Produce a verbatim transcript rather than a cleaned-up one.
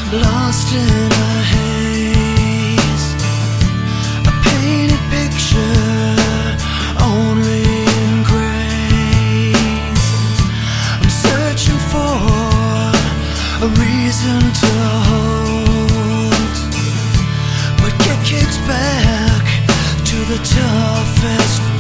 lost in a haze, a painted picture only in grays. I'm searching for a reason to hold, but get kicked back to the toughest